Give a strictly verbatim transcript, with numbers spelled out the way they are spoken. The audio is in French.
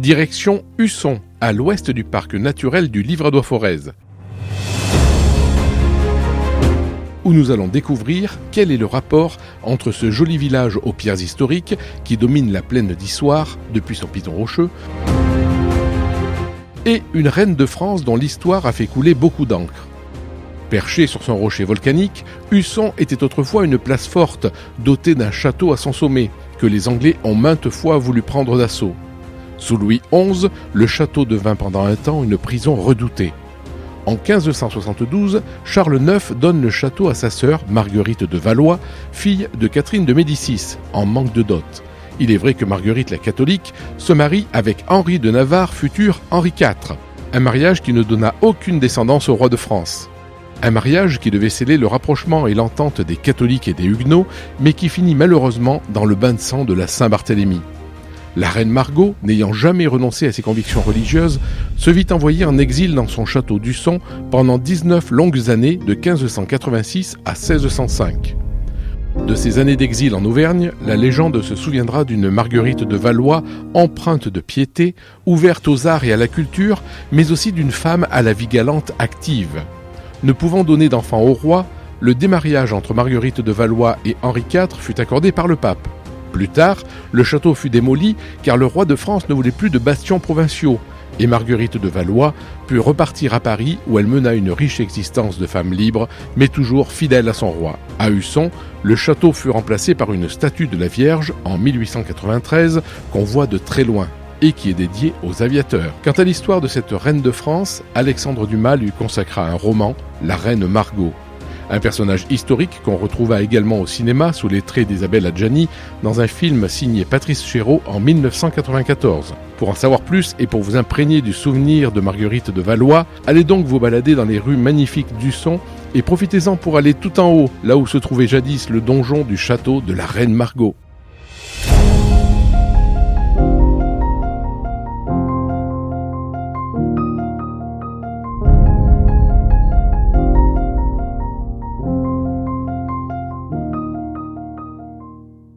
Direction Husson, à l'ouest du parc naturel du Livradois-Forez, où nous allons découvrir quel est le rapport entre ce joli village aux pierres historiques qui domine la plaine d'Issoire depuis son piton rocheux et une reine de France dont l'histoire a fait couler beaucoup d'encre. Perché sur son rocher volcanique, Husson était autrefois une place forte dotée d'un château à son sommet que les Anglais ont maintes fois voulu prendre d'assaut. Sous Louis onze, le château devint pendant un temps une prison redoutée. En quinze cent soixante-douze, Charles neuf donne le château à sa sœur, Marguerite de Valois, fille de Catherine de Médicis, en manque de dot. Il est vrai que Marguerite la catholique se marie avec Henri de Navarre, futur Henri quatre. Un mariage qui ne donna aucune descendance au roi de France. Un mariage qui devait sceller le rapprochement et l'entente des catholiques et des huguenots, mais qui finit malheureusement dans le bain de sang de la Saint-Barthélemy. La reine Margot, n'ayant jamais renoncé à ses convictions religieuses, se vit envoyer en exil dans son château d'Husson pendant dix-neuf longues années de quinze cent quatre-vingt-six à seize cent cinq. De ces années d'exil en Auvergne, la légende se souviendra d'une Marguerite de Valois empreinte de piété, ouverte aux arts et à la culture, mais aussi d'une femme à la vie galante active. Ne pouvant donner d'enfant au roi, le démariage entre Marguerite de Valois et Henri quatre fut accordé par le pape. Plus tard, le château fut démoli car le roi de France ne voulait plus de bastions provinciaux et Marguerite de Valois put repartir à Paris où elle mena une riche existence de femme libre mais toujours fidèle à son roi. À Husson, le château fut remplacé par une statue de la Vierge en mille huit cent quatre-vingt-treize qu'on voit de très loin et qui est dédiée aux aviateurs. Quant à l'histoire de cette reine de France, Alexandre Dumas lui consacra un roman, La Reine Margot. Un personnage historique qu'on retrouva également au cinéma sous les traits d'Isabelle Adjani dans un film signé Patrice Chéreau en mille neuf cent quatre-vingt-quatorze. Pour en savoir plus et pour vous imprégner du souvenir de Marguerite de Valois, allez donc vous balader dans les rues magnifiques d'Husson et profitez-en pour aller tout en haut, là où se trouvait jadis le donjon du château de la Reine Margot.